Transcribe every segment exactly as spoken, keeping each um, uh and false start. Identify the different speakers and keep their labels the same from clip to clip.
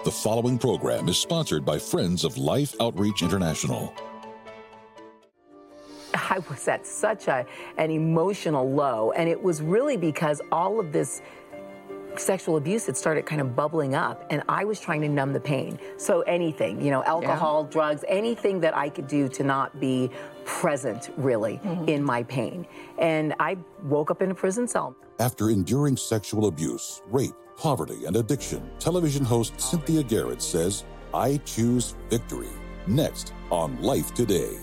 Speaker 1: The following program is sponsored by Friends of Life Outreach International.
Speaker 2: I was at such a, an emotional low, and it was really because all of this sexual abuse had started kind of bubbling up, and I was trying to numb the pain. So anything, you know, alcohol, yeah. drugs, anything that I could do to not be present, really, mm-hmm. in my pain. And I woke up in a prison cell.
Speaker 1: After enduring sexual abuse, rape, poverty, and addiction, television host Cynthia Garrett says, "I choose victory." Next on Life Today.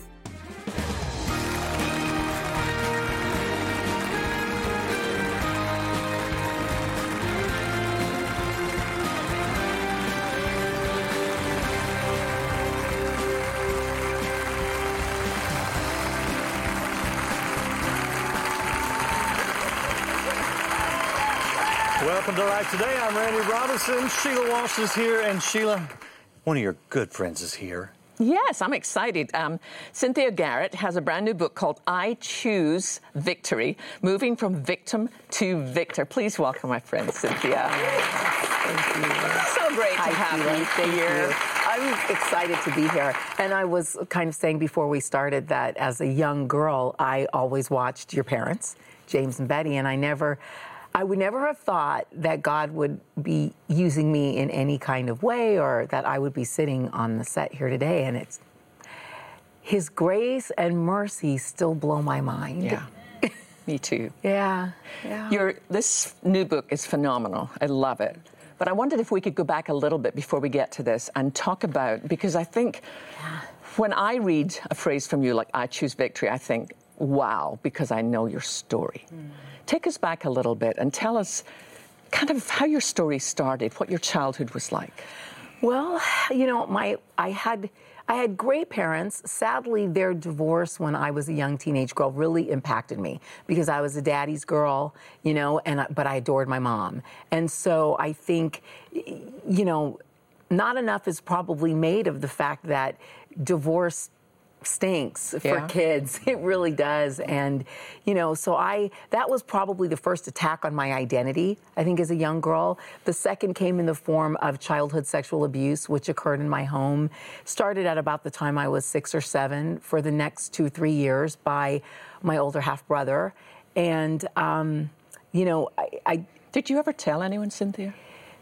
Speaker 3: Welcome to Life Today. I'm Randy Robinson. Sheila Walsh is here, and Sheila, one of your good friends is here.
Speaker 4: Yes, I'm excited. Um, Cynthia Garrett has a brand new book called I Choose Victory, Moving from Victim to Victor. Please welcome my friend, Cynthia.
Speaker 2: Thank you.
Speaker 4: So great to
Speaker 2: Hi,
Speaker 4: have
Speaker 2: Sheila.
Speaker 4: you
Speaker 2: Thank
Speaker 4: here.
Speaker 2: You. I'm excited to be here. And I was kind of saying before we started that as a young girl, I always watched your parents, James and Betty, and I never... I would never have thought that God would be using me in any kind of way, or that I would be sitting on the set here today. And it's His grace and mercy still blow my mind.
Speaker 4: Yeah, me too.
Speaker 2: Yeah, yeah.
Speaker 4: Your this new book is phenomenal. I love it. But I wondered if we could go back a little bit before we get to this and talk about, because I think yeah. when I read a phrase from you like "I choose victory," I think, wow, because I know your story. Mm. Take us back a little bit and tell us kind of how your story started, what your childhood was like.
Speaker 2: Well, you know, my I had I had great parents. Sadly, their divorce when I was a young teenage girl really impacted me because I was a daddy's girl, you know, and but I adored my mom. And so I think, you know, not enough is probably made of the fact that divorce stinks for
Speaker 4: yeah.
Speaker 2: kids. It really does. And, you know, so I, that was probably the first attack on my identity, I think, as a young girl. The second came in the form of childhood sexual abuse, which occurred in my home. Started at about the time I was six or seven for the next two, three years by my older half brother. And, um, you know, I, I...
Speaker 4: Did you ever tell anyone, Cynthia?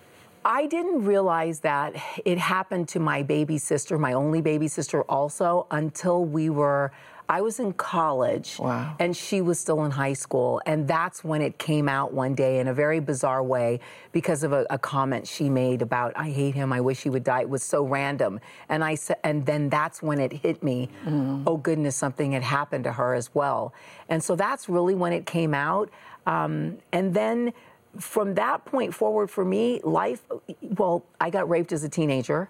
Speaker 2: I didn't realize that it happened to my baby sister, my only baby sister also, until we were, I was in college.
Speaker 4: Wow.
Speaker 2: And she was still in high school. And that's when it came out one day in a very bizarre way because of a, a comment she made about, "I hate him, I wish he would die." It was so random. And I said, and then that's when it hit me, mm. oh goodness, something had happened to her as well. And so that's really when it came out. Um, and then from that point forward for me, life, well, I got raped as a teenager.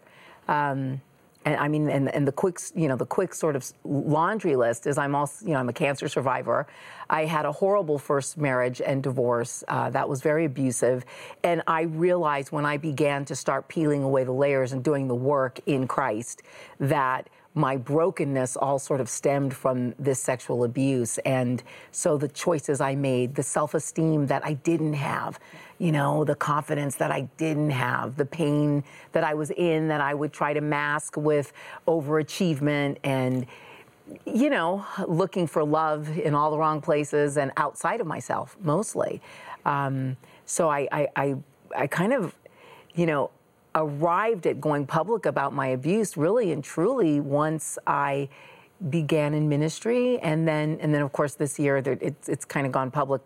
Speaker 2: Um, and I mean, and, and the quick, you know, the quick sort of laundry list is I'm also, you know, I'm a cancer survivor. I had a horrible first marriage and divorce uh, that was very abusive. And I realized when I began to start peeling away the layers and doing the work in Christ that my brokenness all sort of stemmed from this sexual abuse. And so the choices I made, the self-esteem that I didn't have, you know, the confidence that I didn't have, the pain that I was in that I would try to mask with overachievement and, you know, looking for love in all the wrong places and outside of myself, mostly. Um, so I, I, I, I kind of, you know, arrived at going public about my abuse really and truly once I began in ministry. And then, and then of course, this year it's, it's kind of gone public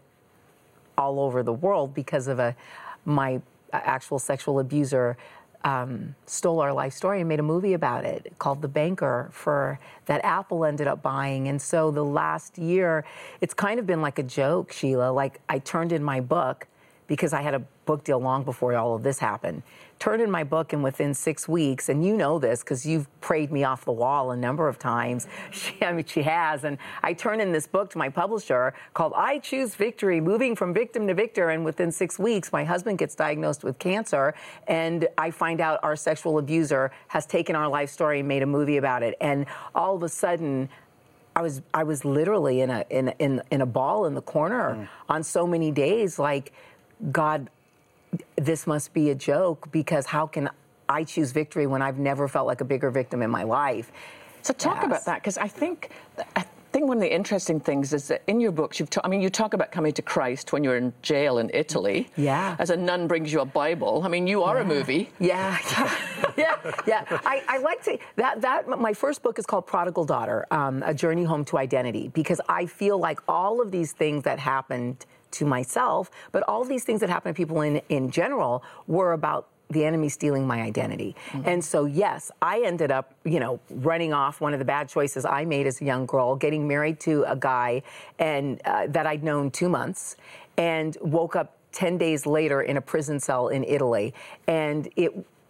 Speaker 2: all over the world because of a, my actual sexual abuser um, stole our life story and made a movie about it called The Banker for that Apple ended up buying. And so the last year, it's kind of been like a joke, Sheila. Like I turned in my book because I had a book deal long before all of this happened. Turned in my book, and within six weeks, and you know this because you've prayed me off the wall a number of times. She, I mean, she has. And I turned in this book to my publisher called I Choose Victory, Moving from Victim to Victor. And within six weeks, my husband gets diagnosed with cancer. And I find out our sexual abuser has taken our life story and made a movie about it. And all of a sudden, I was I was literally in a in in in a ball in the corner mm. on so many days. Like, God, this must be a joke, because how can I choose victory when I've never felt like a bigger victim in my life.
Speaker 4: So talk
Speaker 2: Yes.
Speaker 4: about that, because I think I think one of the interesting things is that in your books, you've ta- I mean, you talk about coming to Christ when you're in jail in Italy.
Speaker 2: Yeah.
Speaker 4: As a nun brings you a Bible. I mean, you are a movie.
Speaker 2: Yeah, yeah, yeah. yeah. I, I like to that that my first book is called Prodigal Daughter: um, A Journey Home to Identity, because I feel like all of these things that happened to myself, but all of these things that happen to people in in general, were about the enemy stealing my identity. Mm-hmm. And so, yes, I ended up, you know, running off one of the bad choices I made as a young girl, getting married to a guy and uh, that I'd known two months, and woke up ten days later in a prison cell in Italy. And it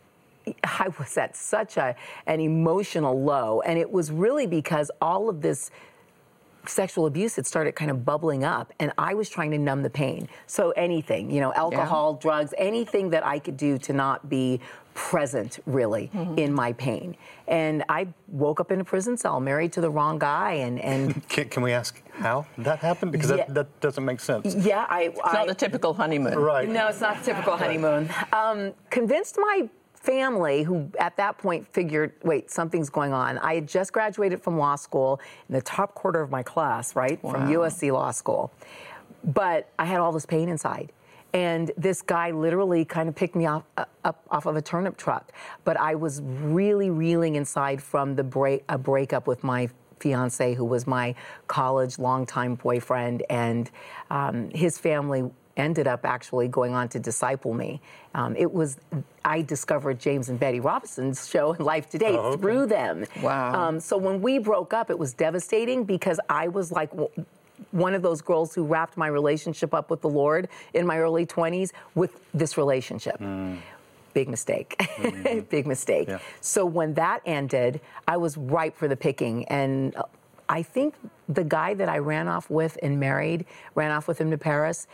Speaker 2: I was at such a an emotional low, and it was really because all of this sexual abuse had started kind of bubbling up, and I was trying to numb the pain. So anything, you know, alcohol, yeah. drugs, anything that I could do to not be present, really, mm-hmm. in my pain. And I woke up in a prison cell, married to the wrong guy, and... and
Speaker 3: can, can we ask how that happened? Because
Speaker 2: yeah.
Speaker 3: that, that doesn't make sense.
Speaker 2: Yeah, I...
Speaker 4: It's I, not the typical honeymoon.
Speaker 3: Right.
Speaker 2: No, it's not the typical honeymoon. Um, convinced my family, who at that point figured, wait, something's going on. I had just graduated from law school in the top quarter of my class, right, wow. from U S C Law School. But I had all this pain inside. And this guy literally kind of picked me off, uh, up off of a turnip truck. But I was really reeling inside from the break, a breakup with my fiance, who was my college longtime boyfriend, and um, his family ended up actually going on to disciple me. Um, it was, I discovered James and Betty Robinson's show in Life Today oh, okay. through them.
Speaker 4: Wow.
Speaker 2: Um, so when we broke up, it was devastating, because I was like w- one of those girls who wrapped my relationship up with the Lord in my early twenties with this relationship. Mm. Big mistake. Mm-hmm. Big mistake. Yeah. So when that ended, I was ripe for the picking. And I think the guy that I ran off with and married, ran off with him to Paris,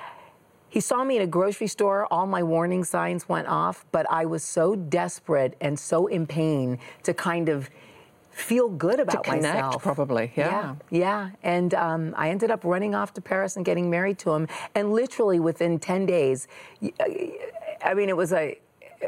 Speaker 2: he saw me in a grocery store, all my warning signs went off, but I was so desperate and so in pain to kind of feel good about
Speaker 4: to connect,
Speaker 2: myself.
Speaker 4: Probably, yeah.
Speaker 2: Yeah, yeah. And um, I ended up running off to Paris and getting married to him, and literally within ten days, I mean, it was a,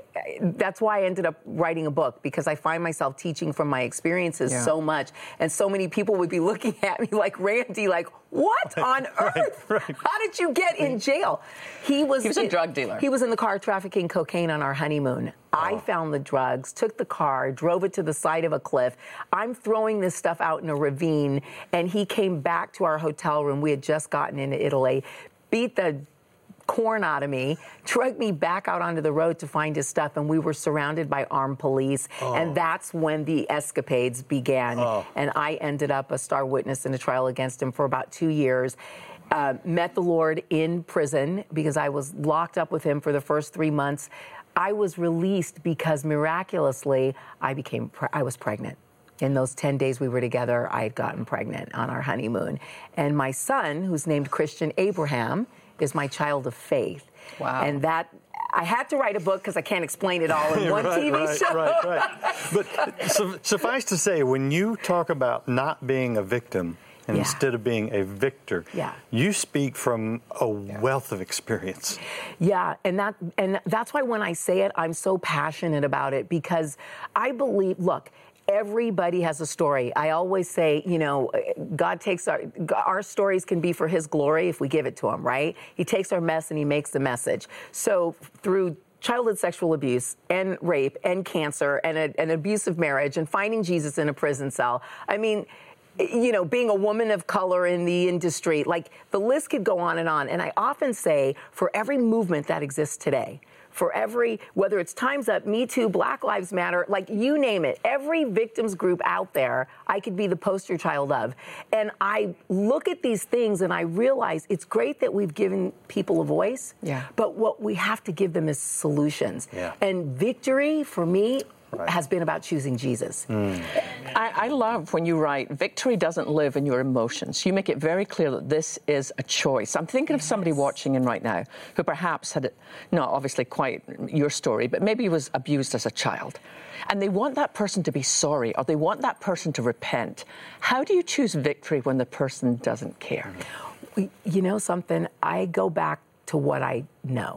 Speaker 2: that's why I ended up writing a book, because I find myself teaching from my experiences yeah. so much, and so many people would be looking at me like, Randy, like, what on earth?
Speaker 3: Right, right.
Speaker 2: How did you get in jail? He was,
Speaker 4: he was a drug dealer.
Speaker 2: He was in the car trafficking cocaine on our honeymoon. Oh. I found the drugs, took the car, drove it to the side of a cliff. I'm throwing this stuff out in a ravine, and he came back to our hotel room. We had just gotten into Italy, beat the corn out of me, dragged me back out onto the road to find his stuff, and we were surrounded by armed police. Oh. And that's when the escapades began. Oh. And I ended up a star witness in a trial against him for about two years. Uh, met the Lord in prison, because I was locked up with him for the first three months. I was released because miraculously I became pre- I was pregnant. In those ten days we were together, I had gotten pregnant on our honeymoon. And my son, who's named Christian Abraham, is my child of faith.
Speaker 4: Wow.
Speaker 2: And that, I had to write a book because I can't explain it all in one
Speaker 3: right,
Speaker 2: T V
Speaker 3: right,
Speaker 2: show.
Speaker 3: Right, right. But su- suffice to say, when you talk about not being a victim and
Speaker 2: yeah.
Speaker 3: instead of being a victor,
Speaker 2: yeah.
Speaker 3: you speak from a
Speaker 2: yeah.
Speaker 3: wealth of experience.
Speaker 2: Yeah, and that and that's why when I say it, I'm so passionate about it, because I believe, look, everybody has a story. I always say, you know, God takes our, our stories can be for his glory if we give it to him, right? He takes our mess and he makes the message. So through childhood sexual abuse and rape and cancer and a, an abusive marriage and finding Jesus in a prison cell, I mean, you know, being a woman of color in the industry, like the list could go on and on. And I often say, for every movement that exists today, for every, whether it's Time's Up, Me Too, Black Lives Matter, like you name it, every victims group out there, I could be the poster child of. And I look at these things and I realize it's great that we've given people a voice,
Speaker 4: yeah.
Speaker 2: but what we have to give them is solutions.
Speaker 3: Yeah.
Speaker 2: And victory, for me,
Speaker 3: right.
Speaker 2: has been about choosing Jesus.
Speaker 3: Mm.
Speaker 4: I, I love when you write, victory doesn't live in your emotions. You make it very clear that this is a choice. I'm thinking of somebody
Speaker 2: Yes.
Speaker 4: watching in right now who perhaps had, not obviously quite your story, but maybe was abused as a child. And they want that person to be sorry, or they want that person to repent. How do you choose victory when the person doesn't care?
Speaker 2: You know something? I go back to what I know.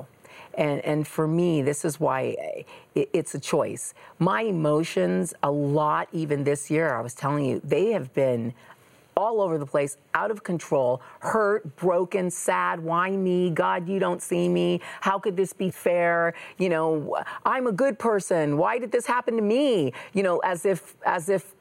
Speaker 2: And, and for me, this is why it, it's a choice. My emotions, a lot, even this year, I was telling you, they have been all over the place, out of control, hurt, broken, sad, why me? God, you don't see me. How could this be fair? You know, I'm a good person. Why did this happen to me? You know, as if, as if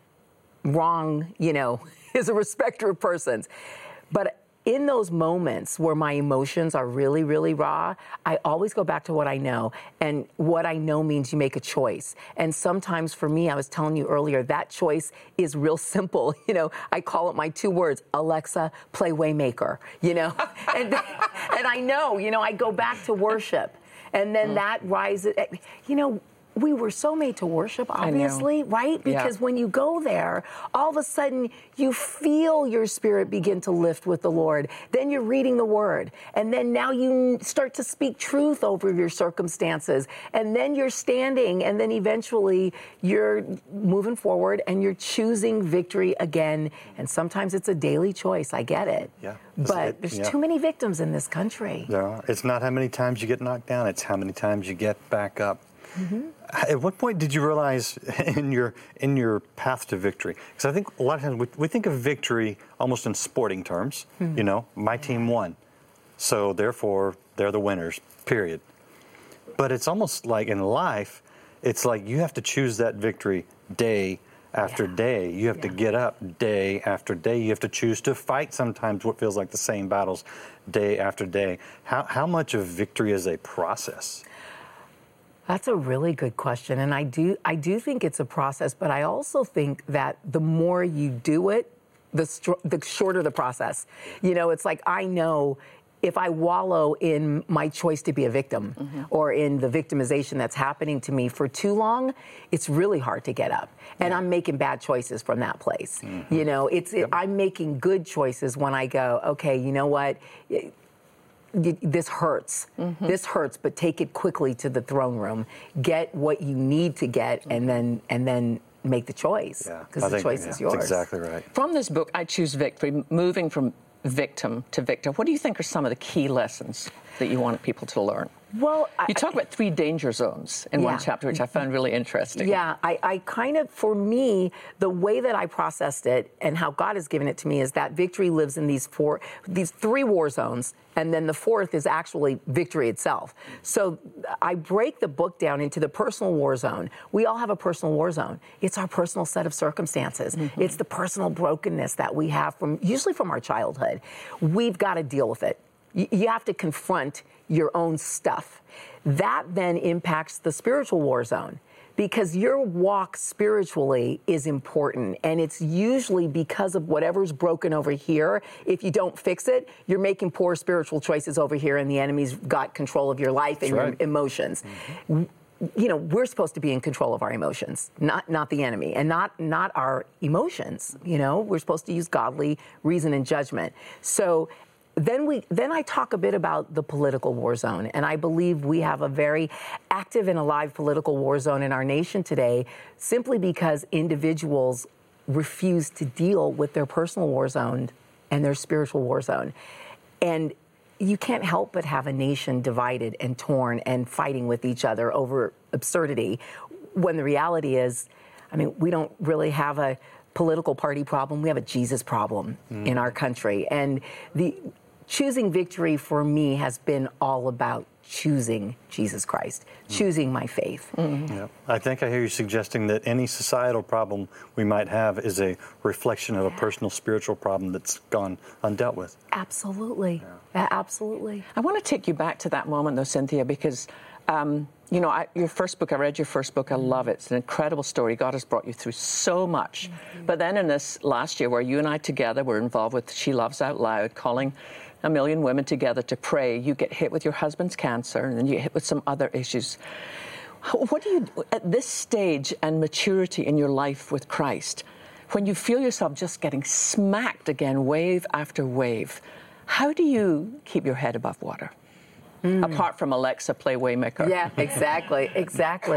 Speaker 2: wrong, you know, is a respecter of persons. But in those moments where my emotions are really, really raw, I always go back to what I know. And what I know means you make a choice. And sometimes for me, I was telling you earlier, that choice is real simple. You know, I call it my two words, Alexa, play Waymaker, you know? and, and I know, you know, I go back to worship. And then mm. that rises, you know, we were so made to worship, obviously, right? Because yeah. when you go there, all of a sudden you feel your spirit begin to lift with the Lord. Then you're reading the Word. And then now you start to speak truth over your circumstances. And then you're standing, and then eventually you're moving forward and you're choosing victory again. And sometimes it's a daily choice. I get it.
Speaker 3: Yeah.
Speaker 2: But
Speaker 3: it,
Speaker 2: there's
Speaker 3: yeah.
Speaker 2: too many victims in this country.
Speaker 3: Yeah. It's not how many times you get knocked down, it's how many times you get back up. Mm-hmm. At what point did you realize in your in your path to victory? Because I think a lot of times we, we think of victory almost in sporting terms. Mm-hmm. You know, my team won, so therefore they're the winners, period. But it's almost like in life, it's like you have to choose that victory day after yeah. day. You have yeah. to get up day after day. You have to choose to fight sometimes what feels like the same battles day after day. How how much of victory is a process?
Speaker 2: That's a really good question, and I do I do think it's a process, but I also think that the more you do it, the str- the shorter the process. You know, it's like I know if I wallow in my choice to be a victim mm-hmm. or in the victimization that's happening to me for too long, it's really hard to get up. And yeah. I'm making bad choices from that place. Mm-hmm. You know, it's it, yep. I'm making good choices when I go, okay, you know what? It, This hurts. Mm-hmm. This hurts, but take it quickly to the throne room. Get what you need to get, and then and then make the choice. Because
Speaker 3: yeah,
Speaker 2: the
Speaker 3: think,
Speaker 2: choice
Speaker 3: yeah,
Speaker 2: is yours.
Speaker 3: That's exactly right.
Speaker 4: From this book, I Choose Victory, moving from victim to victor, what do you think are some of the key lessons that you want people to learn?
Speaker 2: Well,
Speaker 4: you talk about three danger zones in
Speaker 2: yeah.
Speaker 4: one chapter, which I found really interesting.
Speaker 2: Yeah, I, I kind of, for me, the way that I processed it and how God has given it to me is that victory lives in these four, these three war zones, and then the fourth is actually victory itself. So I break the book down into the personal war zone. We all have a personal war zone. It's our personal set of circumstances. Mm-hmm. It's the personal brokenness that we have from, usually from our childhood. We've got to deal with it. You have to confront your own stuff. That then impacts the spiritual war zone because your walk spiritually is important, and it's usually because of whatever's broken over here. If you don't fix it, you're making poor spiritual choices over here, and the enemy's got control of your life and
Speaker 3: right.
Speaker 2: your emotions. Mm-hmm. You know, we're supposed to be in control of our emotions, not not the enemy, and not not our emotions. You know, we're supposed to use godly reason and judgment. So Then we, then I talk a bit about the political war zone, and I believe we have a very active and alive political war zone in our nation today, simply because individuals refuse to deal with their personal war zone and their spiritual war zone. And you can't help but have a nation divided and torn and fighting with each other over absurdity, when the reality is, I mean, we don't really have a political party problem. We have a Jesus problem mm. in our country. And the choosing victory for me has been all about choosing Jesus Christ, mm. choosing my faith.
Speaker 3: Mm-hmm. Yeah. I think I hear you suggesting that any societal problem we might have is a reflection of a personal spiritual problem that's gone undealt with.
Speaker 2: Absolutely. Yeah. Absolutely.
Speaker 4: I want to take you back to that moment, though, Cynthia, because Um, you know, I, your first book, I read your first book, I love it. It's an incredible story. God has brought you through so much. Mm-hmm. But then in this last year where you and I together were involved with She Loves Out Loud, calling a million women together to pray, you get hit with your husband's cancer, and then you get hit with some other issues. What do you, at this stage and maturity in your life with Christ, when you feel yourself just getting smacked again, wave after wave, how do you keep your head above water? Mm. Apart from Alexa, play Waymaker.
Speaker 2: Yeah, exactly, exactly.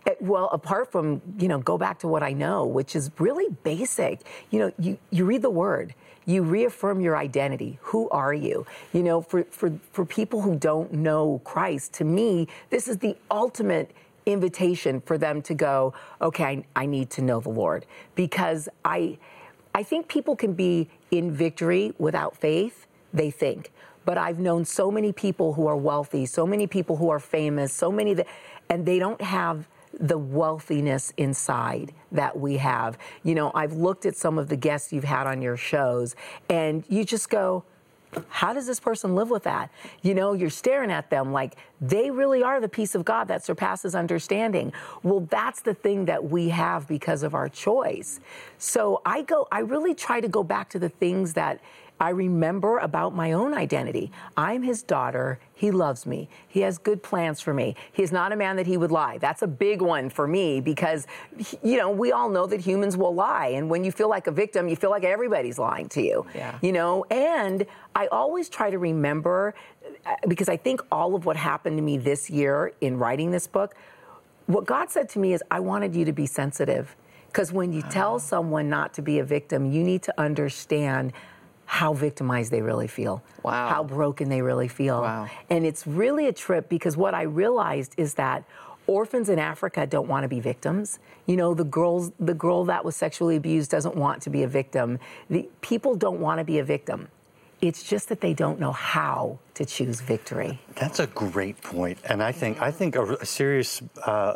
Speaker 2: It, well, apart from, you know, go back to what I know, which is really basic. You know, you, you read the word. You reaffirm your identity. Who are you? You know, for, for, for people who don't know Christ, to me, this is the ultimate invitation for them to go, okay, I, I need to know the Lord. Because I, I think people can be in victory without faith, they think. But I've known so many people who are wealthy, so many people who are famous, so many that, and they don't have the wealthiness inside that we have. You know, I've looked at some of the guests you've had on your shows, and you just go, how does this person live with that? You know, you're staring at them like they really are the peace of God that surpasses understanding. Well, that's the thing that we have because of our choice. So I go, I really try to go back to the things that I remember about my own identity. I'm his daughter. He loves me. He has good plans for me. He's not a man that he would lie. That's a big one for me because, you know, we all know that humans will lie. And when you feel like a victim, you feel like everybody's lying to you,
Speaker 4: yeah.
Speaker 2: you know, and I always try to remember, because I think all of what happened to me this year in writing this book, what God said to me is, I wanted you to be sensitive. Because when you tell someone not to be a victim, you need to understand how victimized they really feel,
Speaker 4: wow.
Speaker 2: how broken they really feel.
Speaker 4: Wow.
Speaker 2: And it's really a trip because what I realized is that orphans in Africa don't want to be victims. You know, the girls, the girl that was sexually abused doesn't want to be a victim. The people don't want to be a victim. It's just that they don't know how to choose victory.
Speaker 3: That's a great point. And I think I think a, a serious, uh,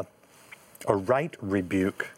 Speaker 3: a right rebuke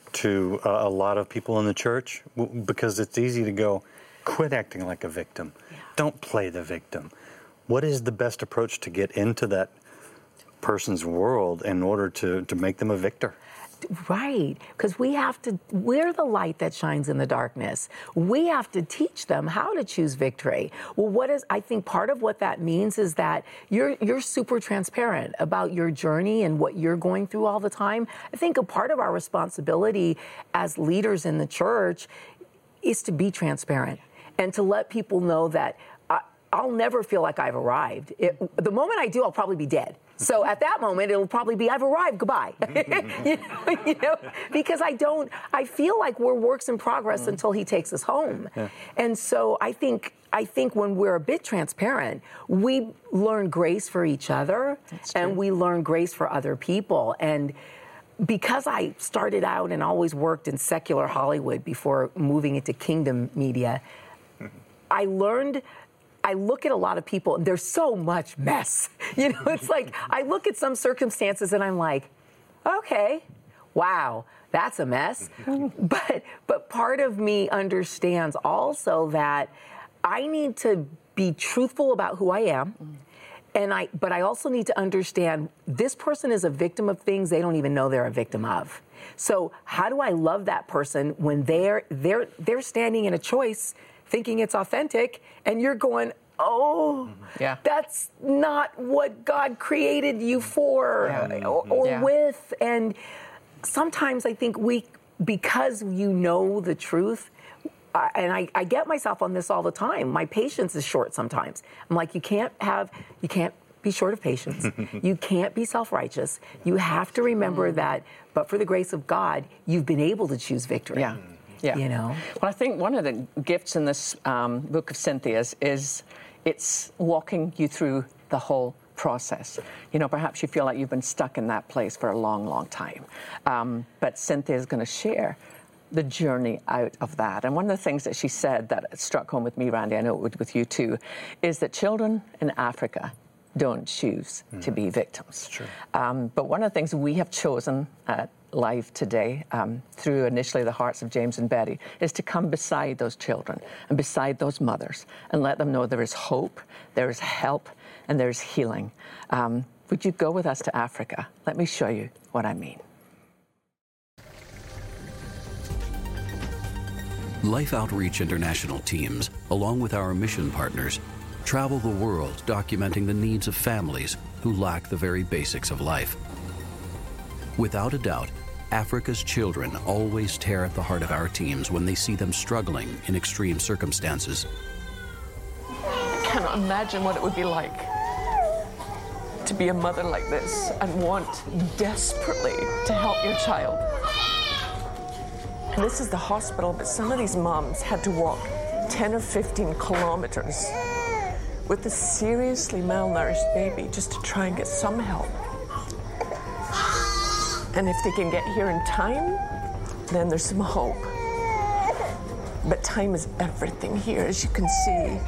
Speaker 3: to uh, a lot of people in the church, w- because it's easy to go, quit acting like a victim. Yeah. Don't play the victim. What is the best approach to get into that person's world in order to, to make them a victor?
Speaker 2: Right, because we have to, we're the light that shines in the darkness. We have to teach them how to choose victory. Well, what is, I think part of what that means is that you're you're super transparent about your journey and what you're going through all the time. I think a part of our responsibility as leaders in the church is to be transparent and to let people know that I, I'll never feel like I've arrived. It, the moment I do, I'll probably be dead. So at that moment, it'll probably be, I've arrived, goodbye. you, know, you know, because I don't, I feel like we're works in progress mm. until he takes us home. Yeah. And so I think, I think when we're a bit transparent, we learn grace for each other and we learn grace for other people. And because I started out and always worked in secular Hollywood before moving into kingdom media, mm-hmm. I learned I look at a lot of people and there's so much mess. You know, it's like I look at some circumstances and I'm like, okay, wow, that's a mess. but but part of me understands also that I need to be truthful about who I am. And I but I also need to understand this person is a victim of things they don't even know they're a victim of. So how do I love that person when they're they're they're standing in a choice thinking it's authentic, and you're going, oh,
Speaker 4: yeah.
Speaker 2: that's not what God created you for
Speaker 4: yeah.
Speaker 2: or, or
Speaker 4: yeah.
Speaker 2: with. And sometimes I think we, because you know the truth, uh, and I, I get myself on this all the time, my patience is short sometimes. I'm like, you can't have, you can't be short of patience. You can't be self-righteous. You have to remember that, but for the grace of God, you've been able to choose victory.
Speaker 4: Yeah. Yeah.
Speaker 2: You know?
Speaker 4: Well, I think one of the gifts in this um, book of Cynthia's is it's walking you through the whole process. You know, perhaps you feel like you've been stuck in that place for a long, long time. Um, but Cynthia is going to share the journey out of that. And one of the things that she said that struck home with me, Randy, I know it would with you too, is that children in Africa don't choose mm. to be victims.
Speaker 3: True.
Speaker 4: Um, but one of the things we have chosen at Life today, um, through initially the hearts of James and Betty, is to come beside those children and beside those mothers and let them know there is hope, there is help, and there's healing. Um, would you go with us to Africa? Let me show you what I mean.
Speaker 5: Life Outreach International teams, along with our mission partners, travel the world documenting the needs of families who lack the very basics of life. Without a doubt, Africa's children always tear at the heart of our teams when they see them struggling in extreme circumstances.
Speaker 4: I cannot imagine what it would be like to be a mother like this and want desperately to help your child. And this is the hospital, but some of these moms had to walk ten or fifteen kilometers with a seriously malnourished baby just to try and get some help. And if they can get here in time, then there's some hope. But time is everything here, as you can see.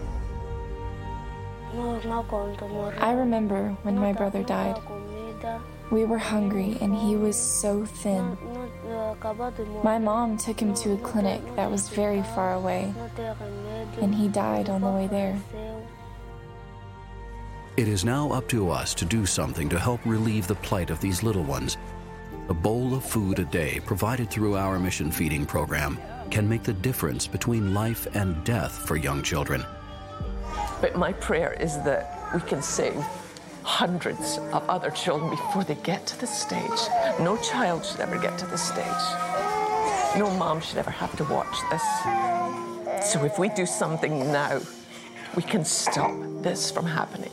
Speaker 6: I remember when my brother died. We were hungry and he was so thin. My mom took him to a clinic that was very far away, and he died on the way there.
Speaker 5: It is now up to us to do something to help relieve the plight of these little ones. A bowl of food a day provided through our mission feeding program can make the difference between life and death for young children.
Speaker 4: But my prayer is that we can save hundreds of other children before they get to this stage. No child should ever get to this stage. No mom should ever have to watch this. So if we do something now, we can stop this from happening.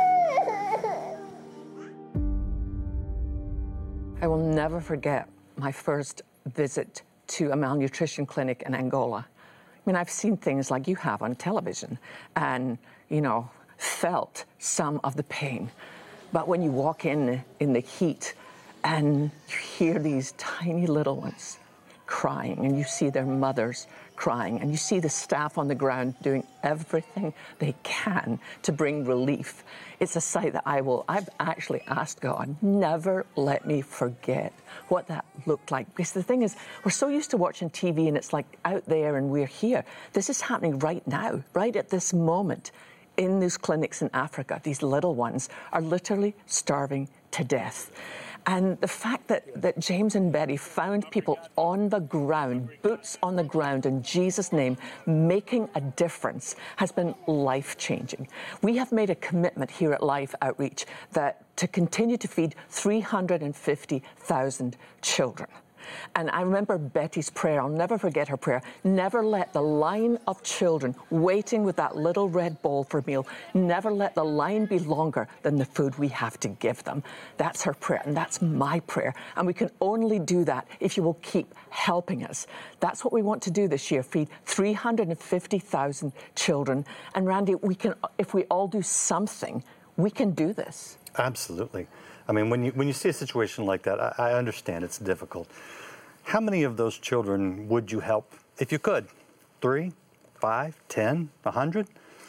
Speaker 4: I will never forget my first visit to a malnutrition clinic in Angola. I mean, I've seen things like you have on television and, you know, felt some of the pain. But when you walk in in the heat and you hear these tiny little ones crying and you see their mothers crying and you see the staff on the ground doing everything they can to bring relief, it's a sight that I will, I've actually asked God, never let me forget what that looked like. Because the thing is, we're so used to watching T V and it's like out there and we're here. This is happening right now, right at this moment. In these clinics in Africa, these little ones are literally starving to death. And the fact that, that James and Betty found people on the ground, boots on the ground in Jesus' name, making a difference has been life-changing. We have made a commitment here at Life Outreach that to continue to feed three hundred fifty thousand children. And I remember Betty's prayer. I'll never forget her prayer. Never let the line of children waiting with that little red bowl for meal, never let the line be longer than the food we have to give them. That's her prayer, and that's my prayer. And we can only do that if you will keep helping us. That's what we want to do this year, feed three hundred fifty thousand children. And Randy, we can, if we all do something, we can do this.
Speaker 3: Absolutely. I mean, when you when you see a situation like that, I, I understand it's difficult. How many of those children would you help if you could? Three, five, ten, a hundred?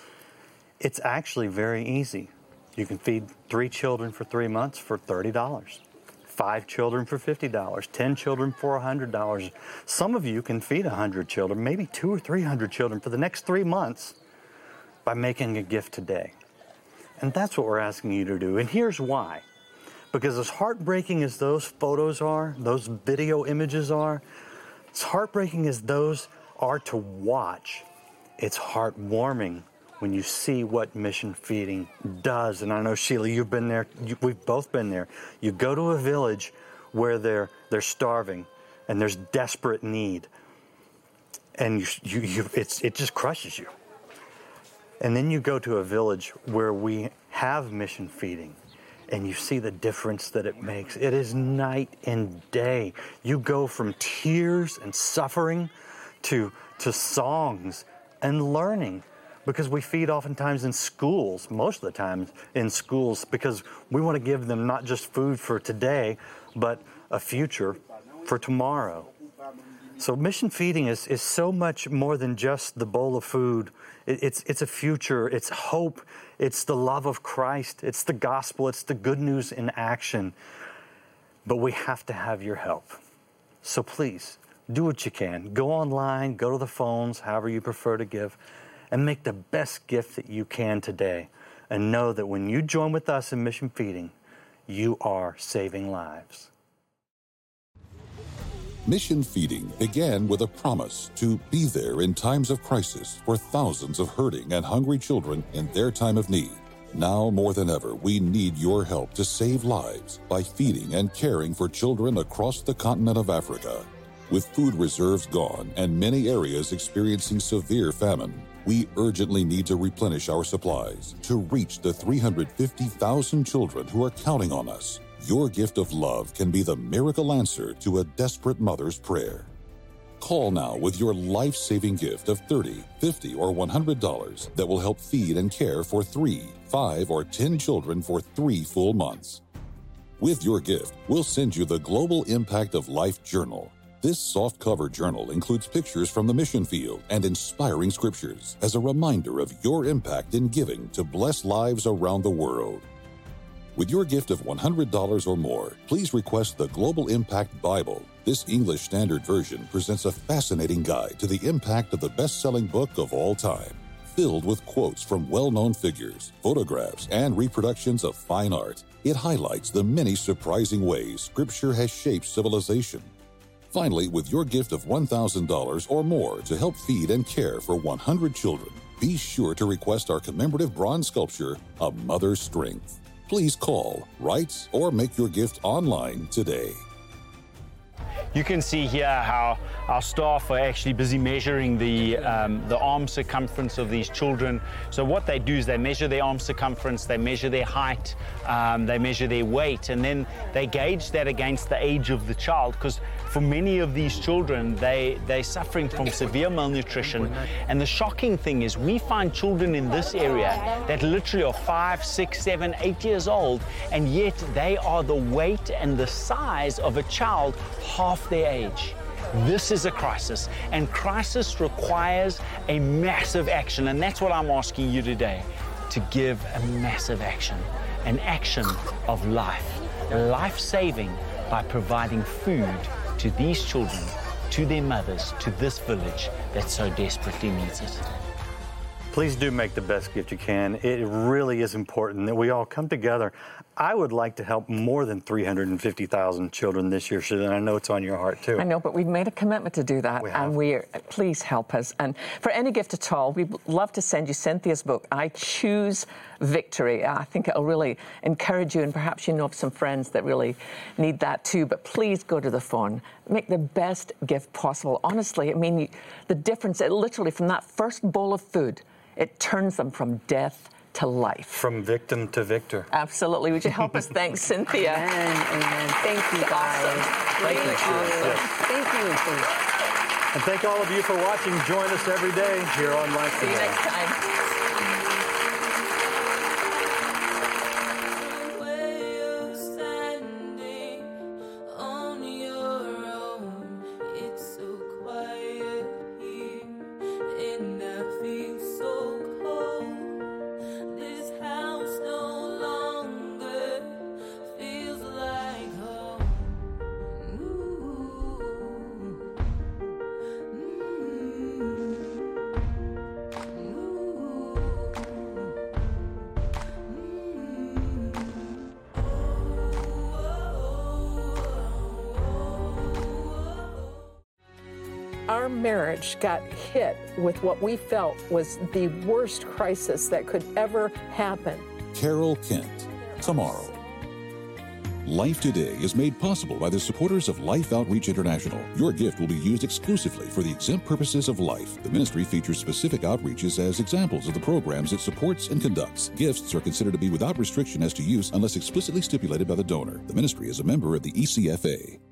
Speaker 3: It's actually very easy. You can feed three children for three months for thirty dollars. Five children for fifty dollars. Ten children for one hundred dollars. Some of you can feed one hundred children, maybe two or three hundred children for the next three months by making a gift today. And that's what we're asking you to do. And here's why. Because as heartbreaking as those photos are, those video images are, as heartbreaking as those are to watch, it's heartwarming when you see what mission feeding does. And I know, Sheila, you've been there. You, we've both been there. You go to a village where they're they're starving and there's desperate need, and you, you, you it's it just crushes you. And then you go to a village where we have mission feeding, and you see the difference that it makes. It is night and day. You go from tears and suffering to, to songs and learning, because we feed oftentimes in schools, most of the time in schools, because we want to give them not just food for today, but a future for tomorrow. So mission feeding is, is so much more than just the bowl of food. It, it's, it's a future, it's hope, it's the love of Christ, it's the gospel, it's the good news in action. But we have to have your help. So please, do what you can. Go online, go to the phones, however you prefer to give, and make the best gift that you can today. And know that when you join with us in mission feeding, you are saving lives.
Speaker 1: Mission Feeding began with a promise to be there in times of crisis for thousands of hurting and hungry children in their time of need. Now more than ever, we need your help to save lives by feeding and caring for children across the continent of Africa. With food reserves gone and many areas experiencing severe famine, We urgently need to replenish our supplies to reach the three hundred fifty thousand children who are counting on us. Your gift of love can be the miracle answer to a desperate mother's prayer. Call now with your life-saving gift of thirty dollars, fifty dollars, or one hundred dollars that will help feed and care for three, five, or ten children for three full months. With your gift, we'll send you the Global Impact of Life Journal. This soft-cover journal includes pictures from the mission field and inspiring scriptures as a reminder of your impact in giving to bless lives around the world. With your gift of one hundred dollars or more, please request the Global Impact Bible. This English Standard Version presents a fascinating guide to the impact of the best-selling book of all time, filled with quotes from well-known figures, photographs, and reproductions of fine art. It highlights the many surprising ways Scripture has shaped civilization. Finally, with your gift of one thousand dollars or more to help feed and care for one hundred children, be sure to request our commemorative bronze sculpture, A Mother's Strength. Please call, write, or make your gift online today.
Speaker 7: You can see here how our staff are actually busy measuring the, um, the arm circumference of these children. So what they do is they measure their arm circumference, they measure their height, um, they measure their weight, and then they gauge that against the age of the child, because for many of these children, they, they're suffering from severe malnutrition. And the shocking thing is we find children in this area that literally are five, six, seven, eight years old, and yet they are the weight and the size of a child half their age. This is a crisis, and crisis requires a massive action, and that's what I'm asking you today, to give a massive action, an action of life, life-saving, by providing food to these children, to their mothers, to this village that so desperately needs it.
Speaker 3: Please do make the best gift you can. It really is important that we all come together. I would like to help more than three hundred fifty thousand children this year, Susan. I know it's on your heart, too.
Speaker 4: I know, but we've made a commitment to do that,
Speaker 3: we
Speaker 4: and we are, please help us. And for any gift at all, we'd love to send you Cynthia's book, I Choose Victory. I think it'll really encourage you, and perhaps you know of some friends that really need that, too. But please go to the phone. Make the best gift possible. Honestly, I mean, you, the difference, it literally, from that first bowl of food, it turns them from death to life.
Speaker 3: From victim to victor.
Speaker 4: Absolutely. Would you help us thank Cynthia?
Speaker 2: Amen. Amen. Thank you, guys.
Speaker 4: Awesome.
Speaker 3: Thank you, Susan. Yes.
Speaker 2: Thank you.
Speaker 3: And thank all of you for watching. Join us every day here on Life
Speaker 4: See you
Speaker 3: Today.
Speaker 4: next time.
Speaker 8: Our marriage got hit with what we felt was the worst crisis that could ever happen.
Speaker 1: Carol Kent, tomorrow. Life Today is made possible by the supporters of Life Outreach International. Your gift will be used exclusively for the exempt purposes of life. The ministry features specific outreaches as examples of the programs it supports and conducts. Gifts are considered to be without restriction as to use unless explicitly stipulated by the donor. The ministry is a member of the E C F A.